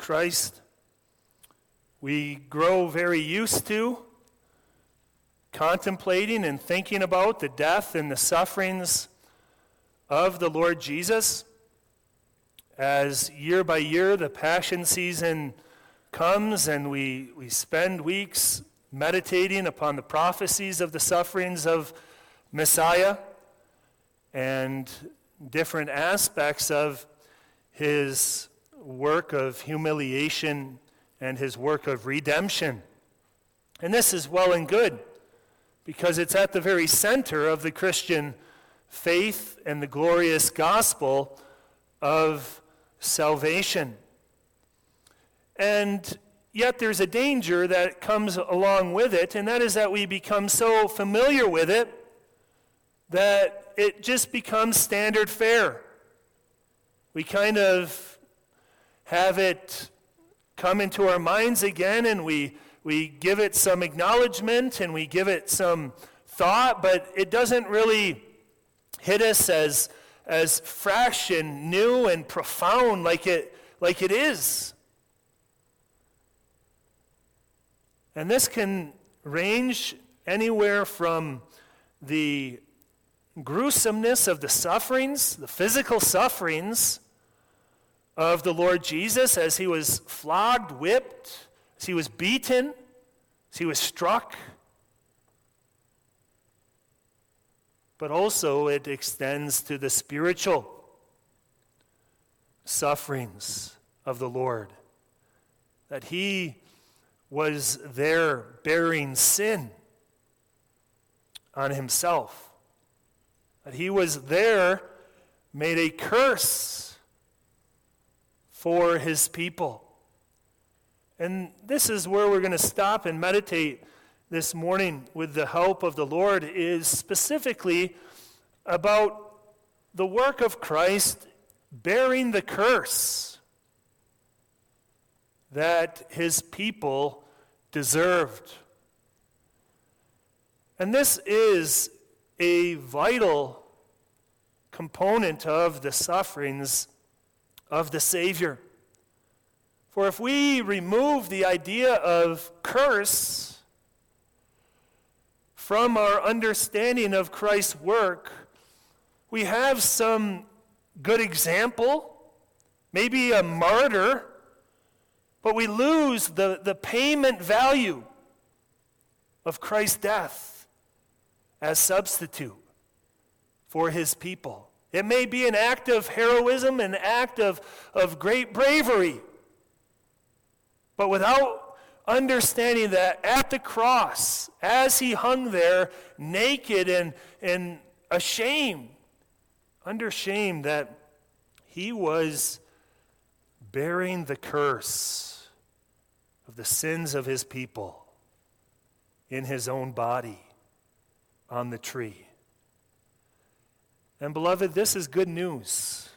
Christ, we grow very used to contemplating and thinking about the death and the sufferings of the Lord Jesus. As year by year the Passion season comes and we spend weeks meditating upon the prophecies of the sufferings of Messiah and different aspects of his work of humiliation and his work of redemption. And this is well and good, because it's at the very center of the Christian faith and the glorious gospel of salvation. And yet there's a danger that comes along with it, and that is that we become so familiar with it that it just becomes standard fare. We kind of have it come into our minds again, and we give it some acknowledgement and we give it some thought, but it doesn't really hit us as fresh and new and profound like it is. And this can range anywhere from the gruesomeness of the sufferings, the physical sufferings of the Lord Jesus as he was flogged, whipped, as he was beaten, as he was struck. But also it extends to the spiritual sufferings of the Lord, that he was there bearing sin on himself, that he was there made a curse for his people. And this is where we're going to stop and meditate this morning with the help of the Lord, is specifically about the work of Christ bearing the curse that his people deserved. And this is a vital component of the sufferings of the Savior. For if we remove the idea of curse from our understanding of Christ's work, we have some good example, maybe a martyr, but we lose the payment value of Christ's death as substitute for his people. It may be an act of heroism, an act of great bravery, but without understanding that at the cross, as he hung there naked and ashamed, under shame, that he was bearing the curse of the sins of his people in his own body on the tree. And beloved, this is good news.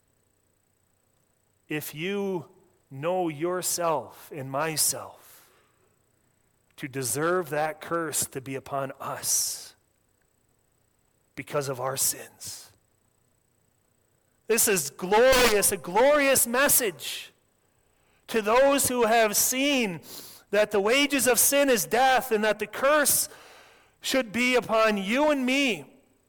If you know yourself and myself to deserve that curse to be upon us because of our sins, this is glorious, a glorious message to those who have seen that the wages of sin is death and that the curse should be upon you and me.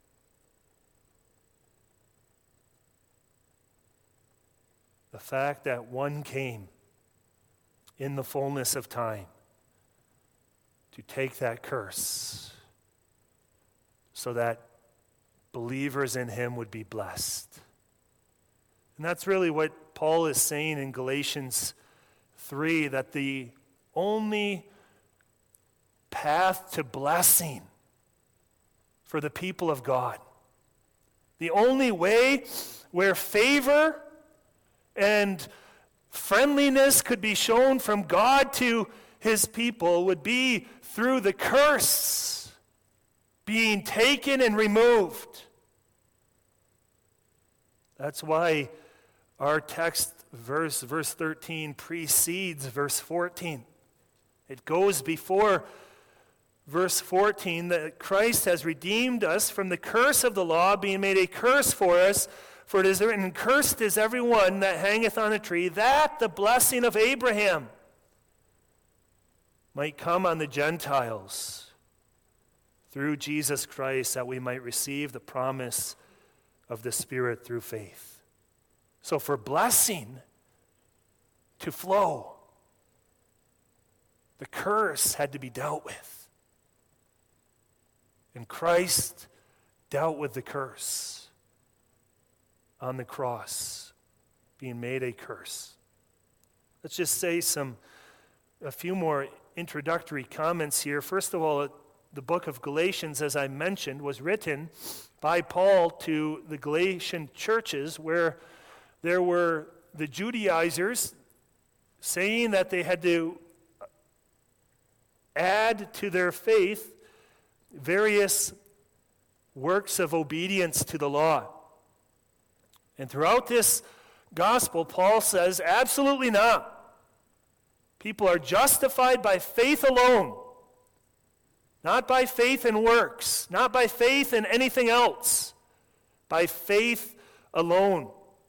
The fact that one came in the fullness of time to take that curse so that believers in him would be blessed. And that's really what Paul is saying in Galatians 3, that the only path to blessing for the people of God, the only way where favor and friendliness could be shown from God to his people, would be through the curse being taken and removed. That's why our text, verse 13, precedes verse 14. It goes before verse 14, that Christ has redeemed us from the curse of the law, being made a curse for us. For it is written, cursed is everyone that hangeth on a tree, that the blessing of Abraham might come on the Gentiles through Jesus Christ, that we might receive the promise of the Spirit through faith. So for blessing to flow, the curse had to be dealt with. And Christ dealt with the curse on the cross, being made a curse. Let's just say a few more introductory comments here. First of all, the book of Galatians, as I mentioned, was written by Paul to the Galatian churches, where there were the Judaizers saying that they had to add to their faith various works of obedience to the law. And throughout this gospel, Paul says, absolutely not. People are justified by faith alone, not by faith in works, not by faith in anything else, by faith alone.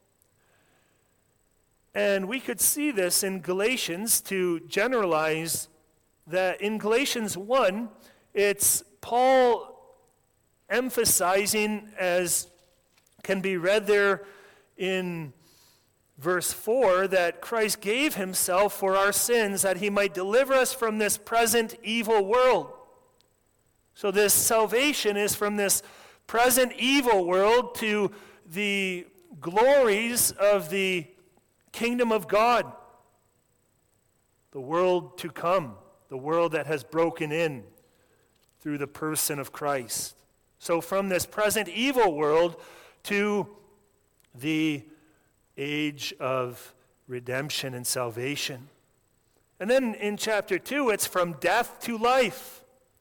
And we could see this in Galatians to generalize that in Galatians 1, it's Paul emphasizing, as can be read there in verse 4, that Christ gave himself for our sins that he might deliver us from this present evil world. So this salvation is from this present evil world to the glories of the kingdom of God, the world to come, the world that has broken in through the person of Christ. So from this present evil world to the age of redemption and salvation. And then in chapter 2, it's from death to life.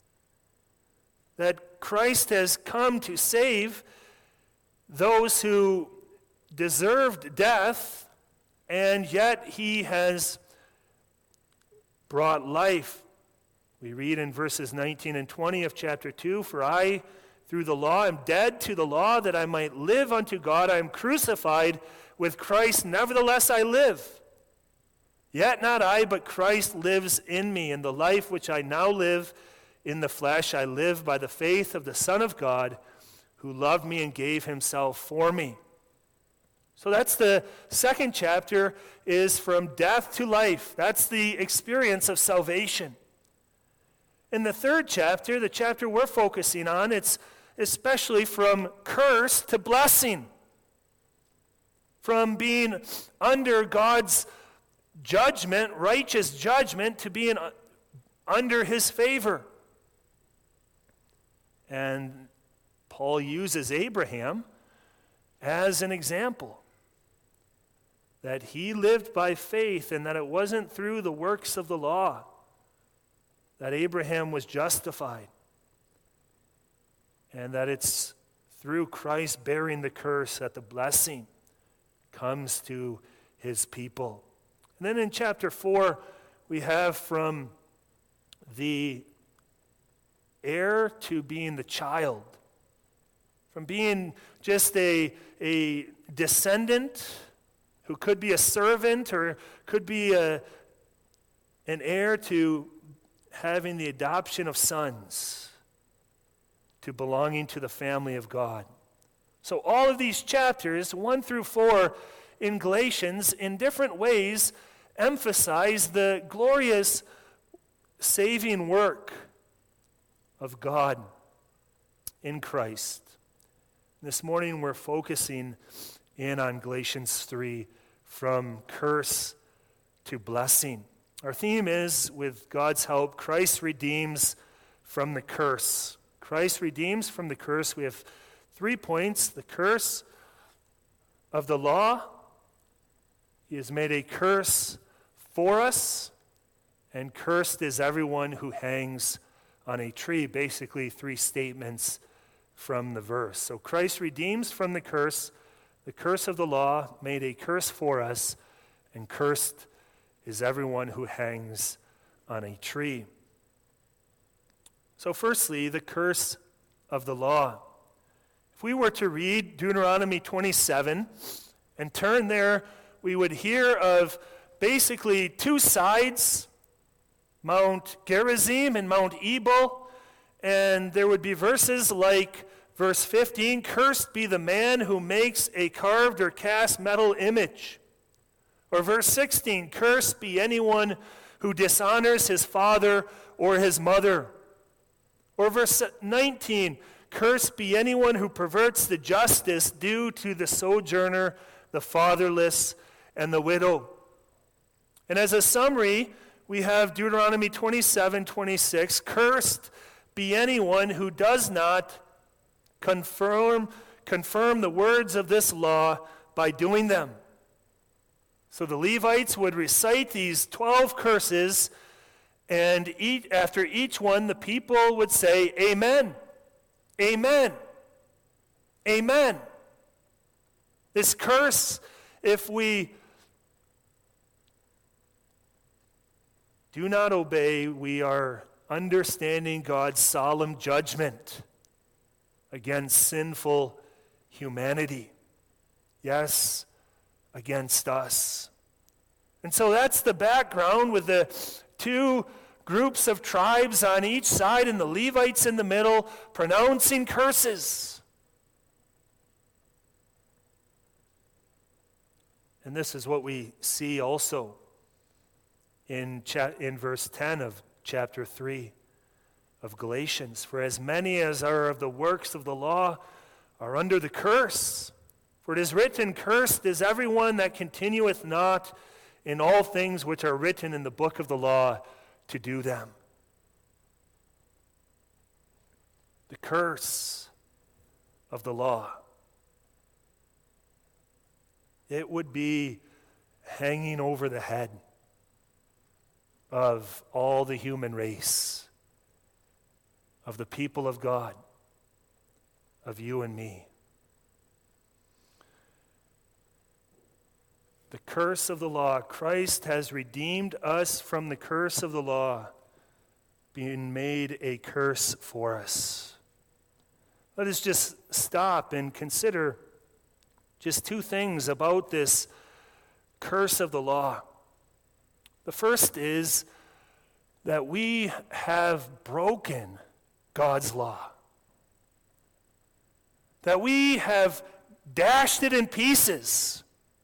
That Christ has come to save those who deserved death, and yet he has brought life. We read in verses 19 and 20 of chapter 2, for I, through the law, am dead to the law, that I might live unto God. I am crucified with Christ, nevertheless I live. Yet not I, but Christ lives in me. And the life which I now live in the flesh, I live by the faith of the Son of God, who loved me and gave himself for me. So that's the second chapter, is from death to life. That's the experience of salvation. In the third chapter, the chapter we're focusing on, it's especially from curse to blessing. From being under God's judgment, righteous judgment, to being under his favor. And Paul uses Abraham as an example. That he lived by faith, and that it wasn't through the works of the law that Abraham was justified. And that it's through Christ bearing the curse that the blessing comes to his people. And then in chapter 4, we have from the heir to being the child. From being just a descendant who could be a servant or could be an heir, to having the adoption of sons, to belonging to the family of God. So all of these chapters, 1 through 4 in Galatians, in different ways emphasize the glorious saving work of God in Christ. This morning we're focusing in on Galatians 3, from curse to blessing. Our theme is, with God's help, Christ redeems from the curse. Christ redeems from the curse. We have 3 points. The curse of the law. He has made a curse for us, and cursed is everyone who hangs on a tree. Basically, 3 statements from the verse. So Christ redeems from the curse of the law, made a curse for us, and cursed is everyone who hangs on a tree. So firstly, the curse of the law. If If we were to read Deuteronomy 27 and turn there, we would hear of basically two sides, Mount Gerizim and Mount Ebal, and there would be verses like verse 15, "Cursed be the man who makes a carved or cast metal image." Or verse 16, "Cursed be anyone who dishonors his father or his mother." Or verse 19, "Cursed be anyone who perverts the justice due to the sojourner, the fatherless, and the widow." And as a summary, we have Deuteronomy 27:26, "Cursed be anyone who does not confirm the words of this law by doing them." So the Levites would recite these 12 curses, and after each one, the people would say, "Amen, amen, amen." This curse, if we do not obey, we are understanding God's solemn judgment against sinful humanity. Yes, against us. And so that's the background, with the two groups of tribes on each side and the Levites in the middle pronouncing curses. And this is what we see also in verse 10 of chapter 3 of Galatians. "For as many as are of the works of the law are under the curse. For it is written, Cursed is everyone that continueth not in all things which are written in the book of the law to do them." The curse of the law. It would be hanging over the head of all the human race, of the people of God, of you and me. The curse of the law. Christ has redeemed us from the curse of the law, being made a curse for us. Let us just stop and consider just two things about this curse of the law. The first is that we have broken God's law. That we have dashed it in pieces.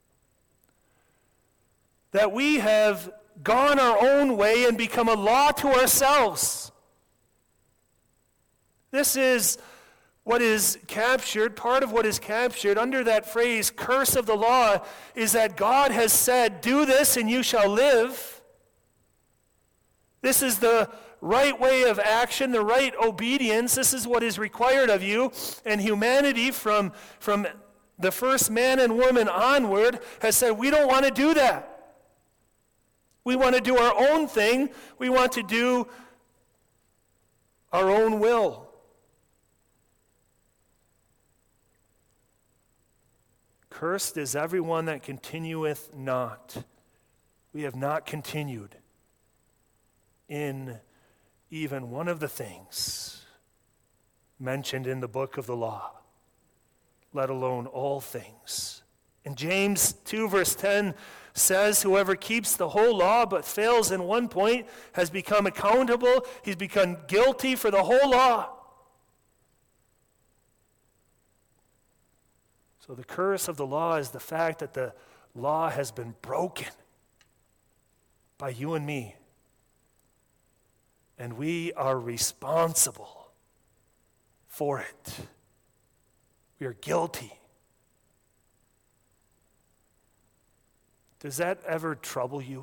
That we have gone our own way and become a law to ourselves. This is what is captured, part of what is captured under that phrase, curse of the law, is that God has said, "Do this and you shall live." This is the right way of action, the right obedience. This is what is required of you. And humanity from the first man and woman onward has said, we don't want to do that. We want to do our own thing. We want to do our own will. Cursed is everyone that continueth not. We have not continued in even one of the things mentioned in the book of the law, let alone all things. And James 2 verse 10 says, "Whoever keeps the whole law but fails in one point has become accountable. He's become guilty for the whole law." So the curse of the law is the fact that the law has been broken by you and me. And we are responsible for it. We are guilty. Does that ever trouble you?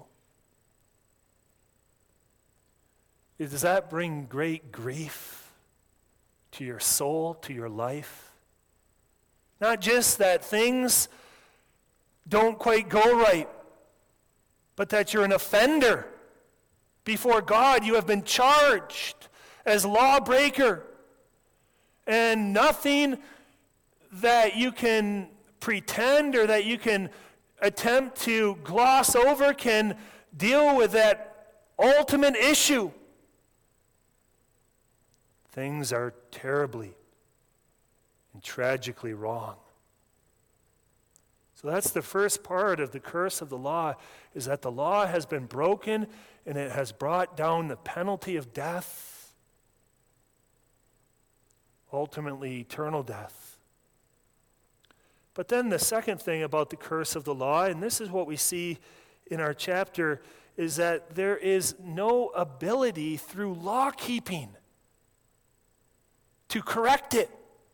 Does that bring great grief to your soul, to your life? Not just that things don't quite go right, but that you're an offender before God. You have been charged as lawbreaker. And nothing that you can pretend or that you can attempt to gloss over can deal with that ultimate issue. Things are terribly and tragically wrong. So that's the first part of the curse of the law, is that the law has been broken and it has brought down the penalty of death, ultimately eternal death. But then the second thing about the curse of the law, and this is what we see in our chapter, is that there is no ability through law keeping to correct it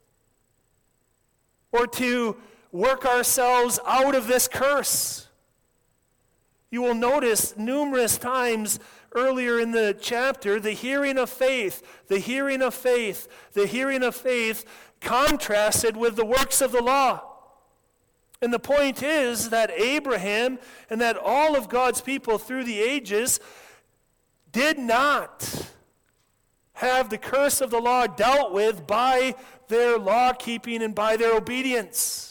or to work ourselves out of this curse. You will notice numerous times earlier in the chapter, the hearing of faith, the hearing of faith, the hearing of faith contrasted with the works of the law. And the point is that Abraham and that all of God's people through the ages did not have the curse of the law dealt with by their law keeping and by their obedience.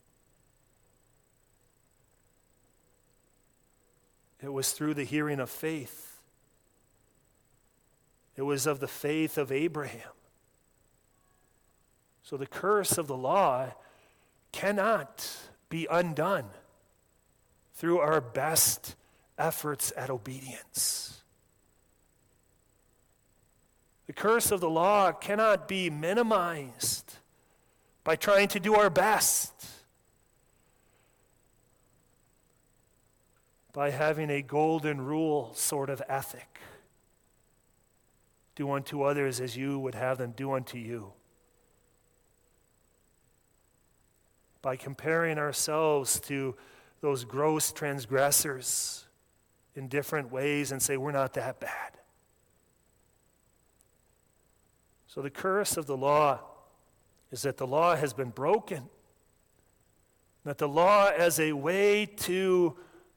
It was through the hearing of faith. It was of the faith of Abraham. So the curse of the law cannot be undone through our best efforts at obedience. The curse of the law cannot be minimized by trying to do our best, by having a golden rule sort of ethic. Do unto others as you would have them do unto you. By comparing ourselves to those gross transgressors in different ways and say, we're not that bad. So the curse of the law is that the law has been broken. That the law as a way to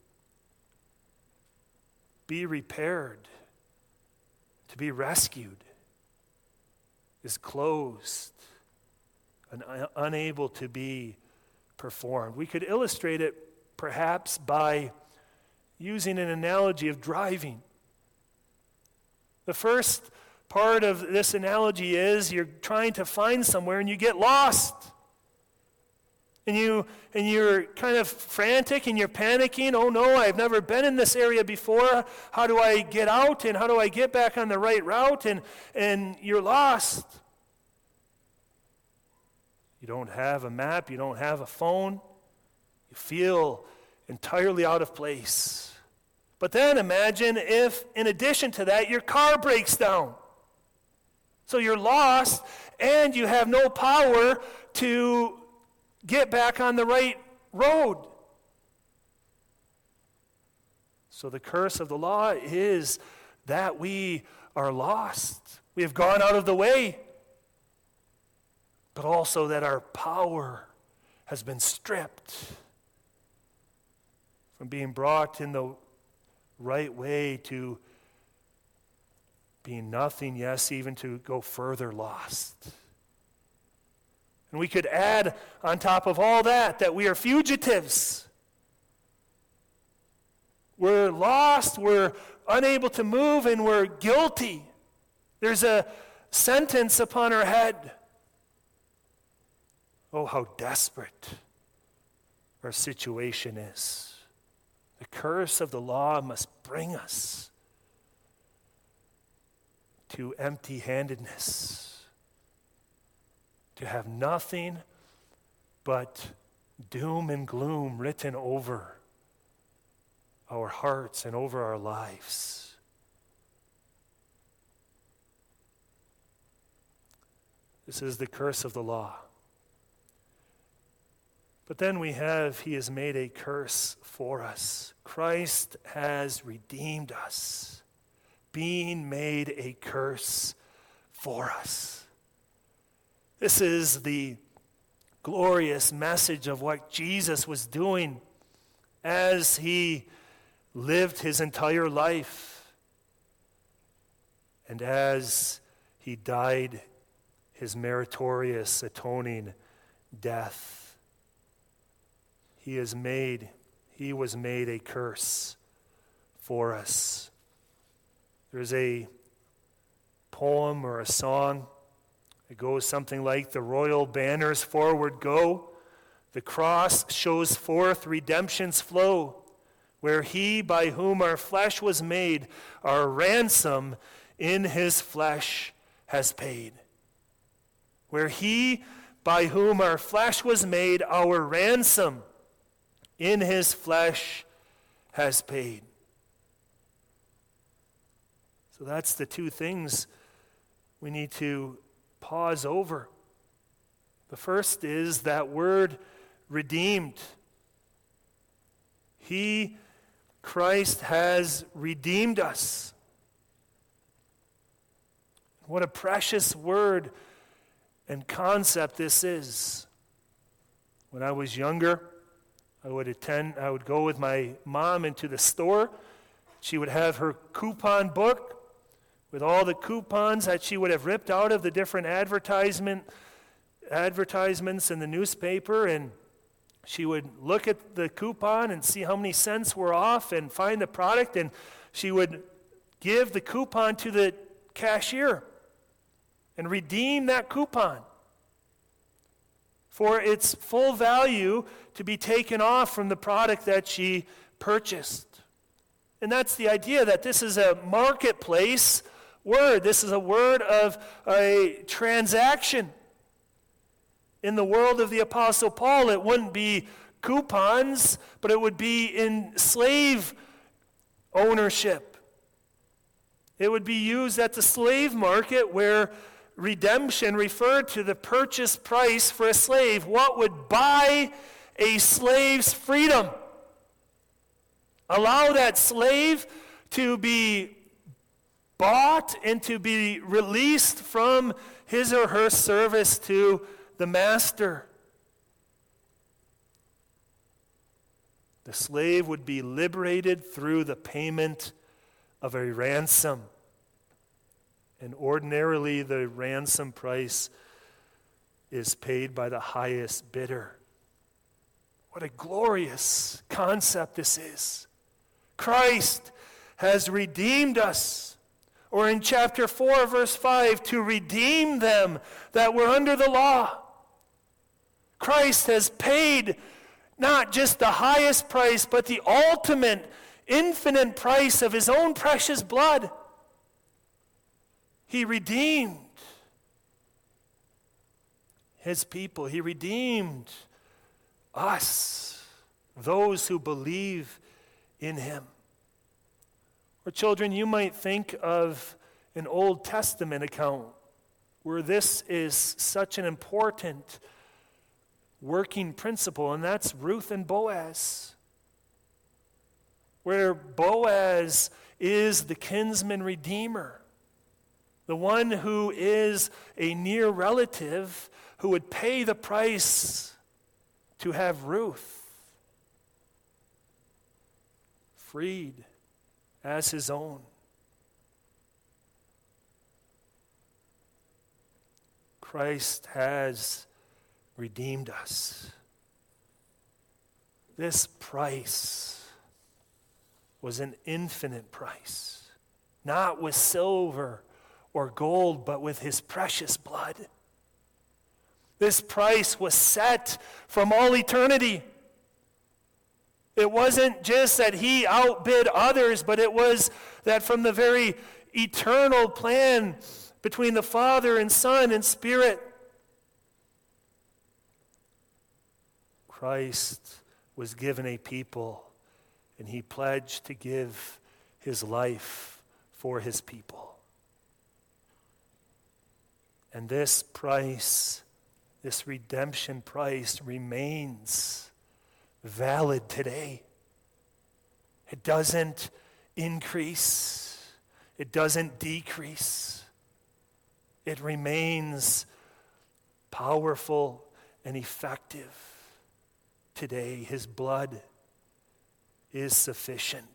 be repaired, to be rescued, is closed and unable to be performed. We could illustrate it perhaps by using an analogy of driving. The first part of this analogy is you're trying to find somewhere and you get lost. And you're kind of frantic and you're panicking. Oh no, I've never been in this area before. How do I get out and how do I get back on the right route? And you're lost. You don't have a map, you don't have a phone. You feel entirely out of place. But then imagine if, in addition to that, your car breaks down. So you're lost and you have no power to get back on the right road. So the curse of the law is that we are lost. We have gone out of the way. But also that our power has been stripped from being brought in the right way to being nothing, yes, even to go further lost. And we could add on top of all that we are fugitives. We're lost, we're unable to move, and we're guilty. There's a sentence upon our head. Oh, how desperate our situation is. The curse of the law must bring us to empty-handedness, to have nothing but doom and gloom written over our hearts and over our lives. This is the curse of the law. But then we have, he has made a curse for us. Christ has redeemed us, being made a curse for us. This is the glorious message of what Jesus was doing as he lived his entire life and as he died his meritorious atoning death. He was made a curse for us. There's a poem or a song It goes something like, the royal banners forward go. The cross shows forth redemption's flow, where he by whom our flesh was made, our ransom in his flesh has paid. Where he by whom our flesh was made, our ransom in his flesh has paid. So that's the two things we need to pause over. The first is that word redeemed. He, Christ, has redeemed us. What a precious word and concept this is. When I was younger, I would go with my mom into the store. She would have her coupon book with all the coupons that she would have ripped out of the different advertisements in the newspaper, and she would look at the coupon and see how many cents were off and find the product, and she would give the coupon to the cashier and redeem that coupon for its full value to be taken off from the product that she purchased. And that's the idea, that this is a marketplace word. This is a word of a transaction. In the world of the Apostle Paul, it wouldn't be coupons, but it would be in slave ownership. It would be used at the slave market, where redemption referred to the purchase price for a slave. What would buy a slave's freedom? Allow that slave to be bought and to be released from his or her service to the master. The slave would be liberated through the payment of a ransom. And ordinarily, the ransom price is paid by the highest bidder. What a glorious concept this is. Christ has redeemed us. Or in chapter 4, verse 5, to redeem them that were under the law. Christ has paid not just the highest price, but the ultimate, infinite price of his own precious blood. He redeemed his people. He redeemed us, those who believe in him. Or children, you might think of an Old Testament account where this is such an important working principle, and that's Ruth and Boaz. Where Boaz is the kinsman redeemer, the one who is a near relative who would pay the price to have Ruth freed as his own. Christ has redeemed us. This price was an infinite price, not with silver or gold, but with his precious blood. This price was set from all eternity. It wasn't just that he outbid others, but it was that from the very eternal plan between the Father and Son and Spirit, Christ was given a people, and he pledged to give his life for his people. And this price, this redemption price, remains valid today. It doesn't increase. It doesn't decrease. It remains powerful and effective today. His blood is sufficient.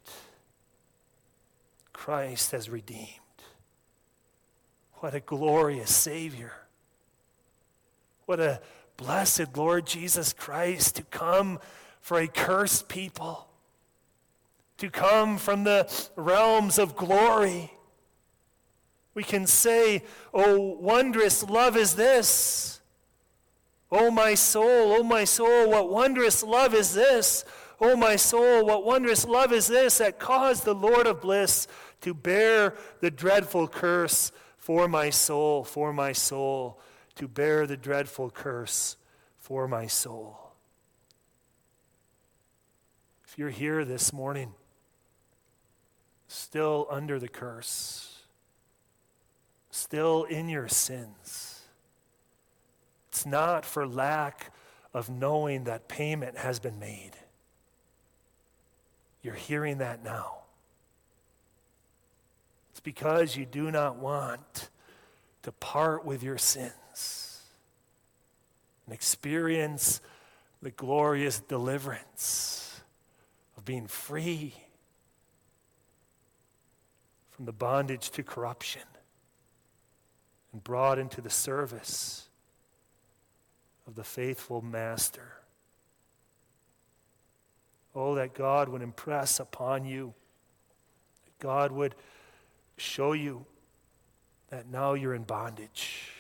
Christ has redeemed. What a glorious Savior. What a blessed Lord Jesus Christ to come for a cursed people, to come from the realms of glory, We can say, "Oh, wondrous love is this. Oh, my soul, what wondrous love is this. Oh, my soul, what wondrous love is this that caused the Lord of bliss to bear the dreadful curse for my soul, to bear the dreadful curse for my soul." If you're here this morning, still under the curse, still in your sins, it's not for lack of knowing that payment has been made. You're hearing that now. It's because you do not want to part with your sins and experience the glorious deliverance of being free from the bondage to corruption and brought into the service of the faithful Master. Oh, that God would impress upon you, that God would show you that now you're in bondage.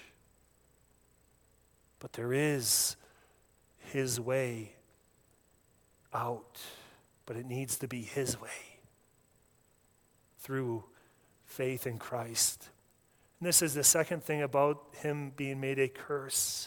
But there is His way out, but it needs to be His way through faith in Christ. And this is the second thing about Him being made a curse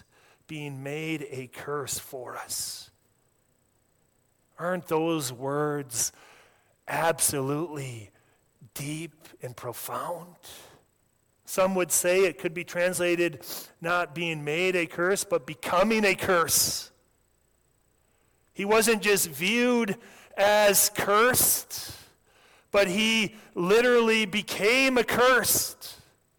for us. Aren't those words absolutely deep and profound? Some would say it could be translated not being made a curse, but becoming a curse. He wasn't just viewed as cursed, but He literally became accursed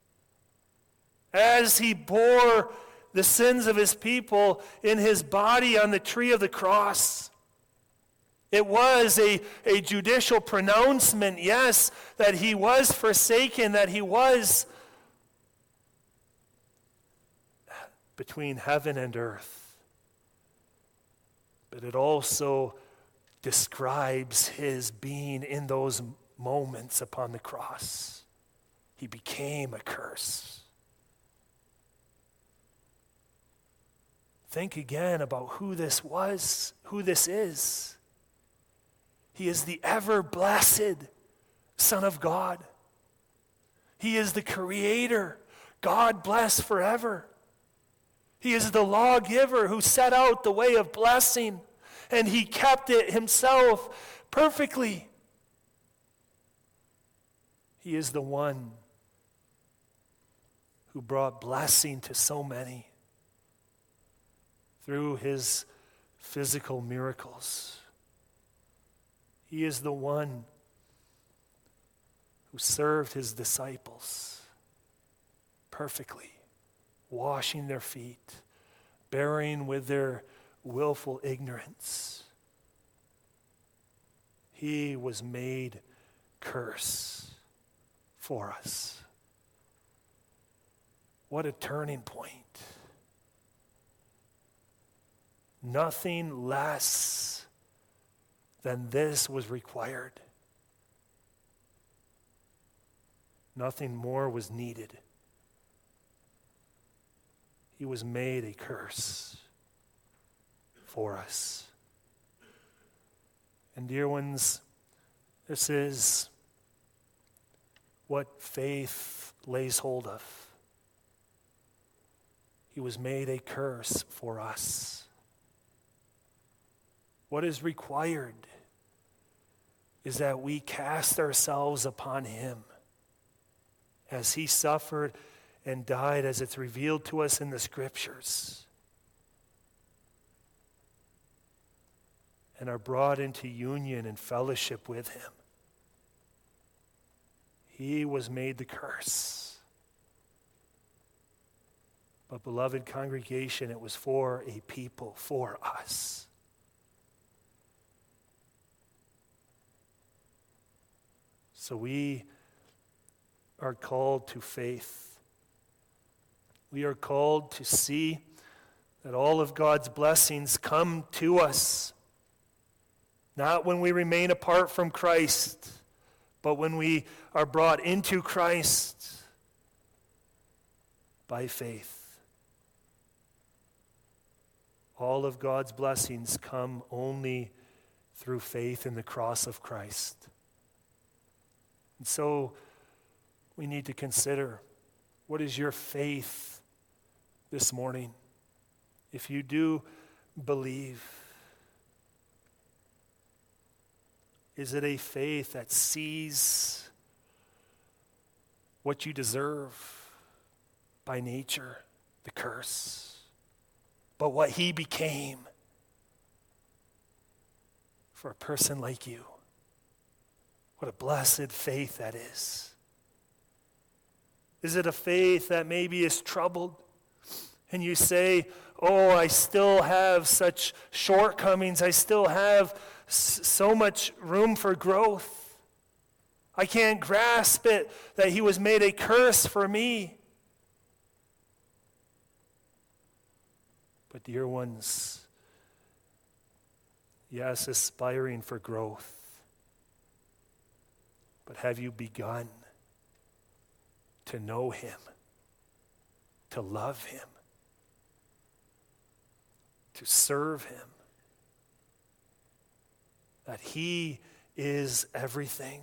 as He bore the sins of His people in His body on the tree of the cross. It was a judicial pronouncement, yes, that He was forsaken, that He was between heaven and earth. But it also describes His being in those moments upon the cross. He became a curse. Think again about who this was, who this is. He is the ever-blessed Son of God. He is the Creator, God blessed forever. He is the lawgiver who set out the way of blessing, and He kept it Himself perfectly. He is the one who brought blessing to so many through His physical miracles. He is the one who served His disciples perfectly, washing their feet, bearing with their willful ignorance. He was made curse for us. What a turning point. Nothing less than this was required. Nothing more was needed. He was made a curse for us. And dear ones, this is what faith lays hold of. He was made a curse for us. What is required is that we cast ourselves upon Him as He suffered and died as it's revealed to us in the Scriptures, and are brought into union and fellowship with Him. He was made the curse. But beloved congregation, it was for a people, for us. So we are called to faith. We are called to see that all of God's blessings come to us, not when we remain apart from Christ, but when we are brought into Christ by faith. All of God's blessings come only through faith in the cross of Christ. And so we need to consider, what is your faith this morning? If you do believe, is it a faith that sees what you deserve by nature, the curse, but what he became for a person like you? What a blessed faith that is. Is it a faith that maybe is troubled and you say, oh, I still have such shortcomings, I still have so much room for growth. I can't grasp it that he was made a curse for me. But dear ones, yes, aspiring for growth. But have you begun to know him, to love him, to serve him? That he is everything.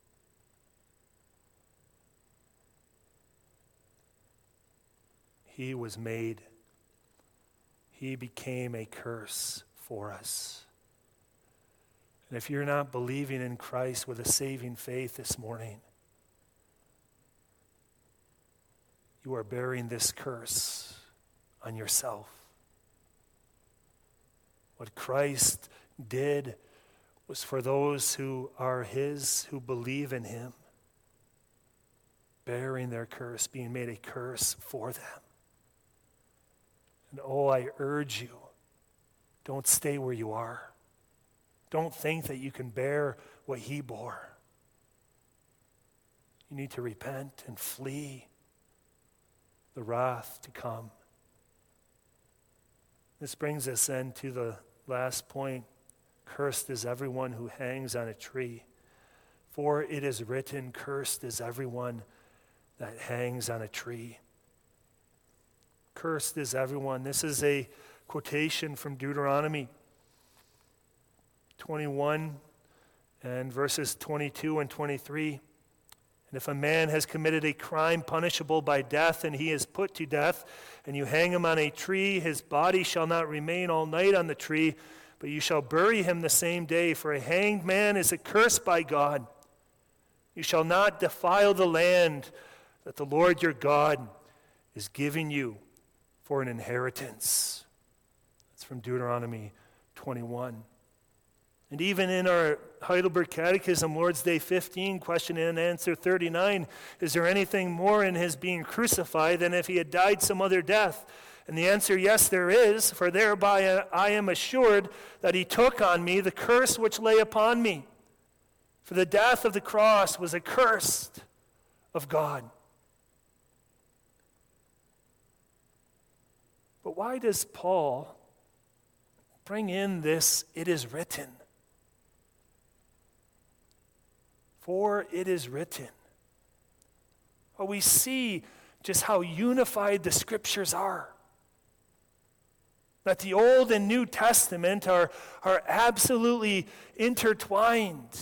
He was made, he became a curse for us. And if you're not believing in Christ with a saving faith this morning, you are bearing this curse on yourself. What Christ did was for those who are his, who believe in him, bearing their curse, being made a curse for them. And oh, I urge you, don't stay where you are. Don't think that you can bear what he bore. You need to repent and flee the wrath to come. This brings us then to the last point. Cursed is everyone who hangs on a tree. For it is written, cursed is everyone that hangs on a tree. Cursed is everyone. This is a quotation from Deuteronomy 21 and verses 22 and 23. And if a man has committed a crime punishable by death, and he is put to death, and you hang him on a tree, his body shall not remain all night on the tree, but you shall bury him the same day, for a hanged man is accursed by God. You shall not defile the land that the Lord your God is giving you for an inheritance. That's from Deuteronomy 21. And even in our Heidelberg Catechism, Lord's Day 15, question and answer 39, is there anything more in his being crucified than if he had died some other death? And the answer, yes, there is, for thereby I am assured that he took on me the curse which lay upon me. For the death of the cross was accursed of God. But why does Paul bring in this, it is written? For it is written. Well, we see just how unified the scriptures are. That the Old and New Testament are absolutely intertwined.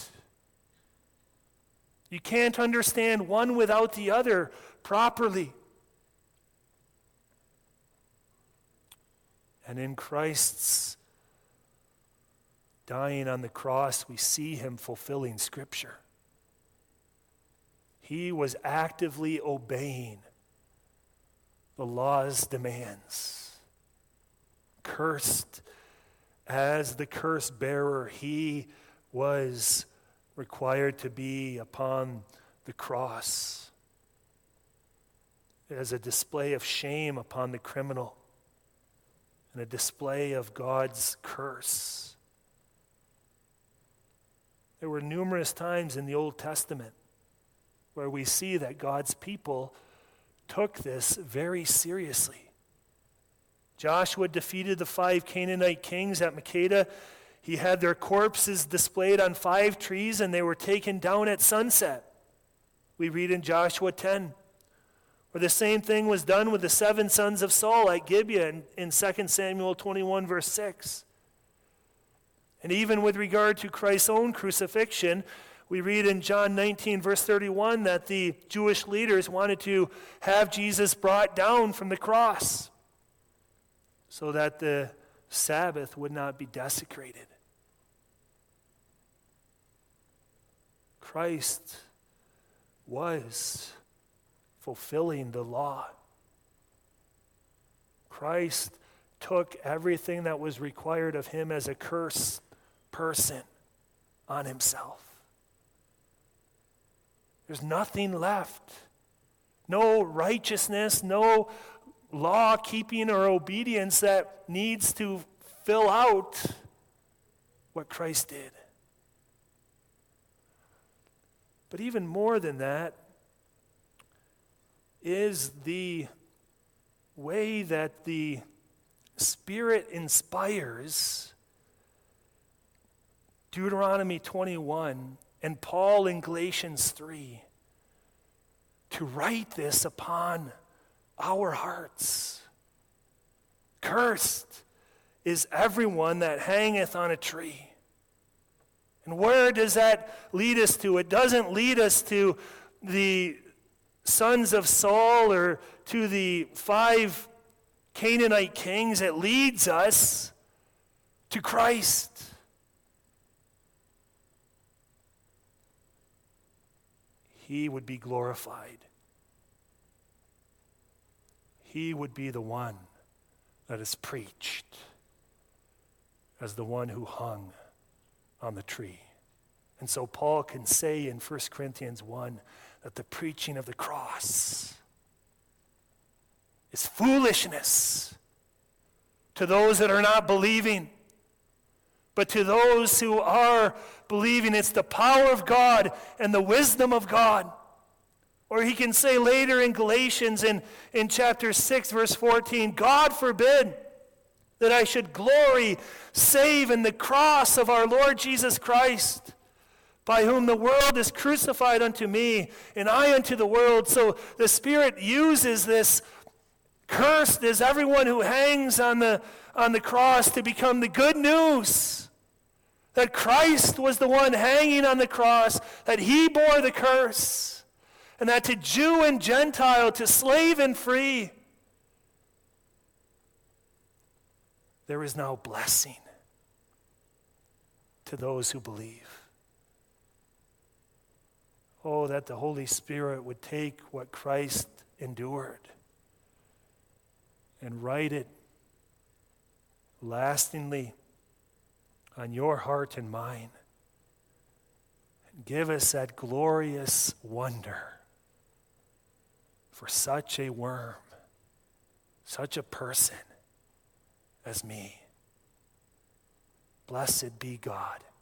You can't understand one without the other properly. And in Christ's dying on the cross, we see him fulfilling Scripture. He was actively obeying the law's demands. Cursed as the curse bearer, he was required to be upon the cross as a display of shame upon the criminal and a display of God's curse. There were numerous times in the Old Testament where we see that God's people took this very seriously. Joshua defeated the 5 Canaanite kings at Makkedah. He had their corpses displayed on 5 trees, and they were taken down at sunset. We read in Joshua 10. Or the same thing was done with the 7 sons of Saul at Gibeah in 2 Samuel 21, verse 6. And even with regard to Christ's own crucifixion, we read in John 19, verse 31, that the Jewish leaders wanted to have Jesus brought down from the cross so that the Sabbath would not be desecrated. Christ was fulfilling the law. Christ took everything that was required of him as a cursed person on himself. There's nothing left. No righteousness, no law keeping or obedience that needs to fill out what Christ did. But even more than that is the way that the Spirit inspires Deuteronomy 21 and Paul in Galatians 3 to write this upon our hearts. Cursed is everyone that hangeth on a tree. And where does that lead us to? It doesn't lead us to the sons of Saul or to the 5 Canaanite kings. It leads us to Christ. He would be glorified. He would be the one that is preached as the one who hung on the tree. And so Paul can say in 1 Corinthians 1 that the preaching of the cross is foolishness to those that are not believing. But to those who are believing, it's the power of God and the wisdom of God. Or he can say later in Galatians in chapter 6, verse 14, God forbid that I should glory save in the cross of our Lord Jesus Christ, by whom the world is crucified unto me, and I unto the world. So the Spirit uses this cursed is everyone who hangs on the cross to become the good news. That Christ was the one hanging on the cross, that he bore the curse, and that to Jew and Gentile, to slave and free, there is now blessing to those who believe. Oh, that the Holy Spirit would take what Christ endured and write it lastingly on your heart and mine. And give us that glorious wonder for such a worm, such a person as me. Blessed be God.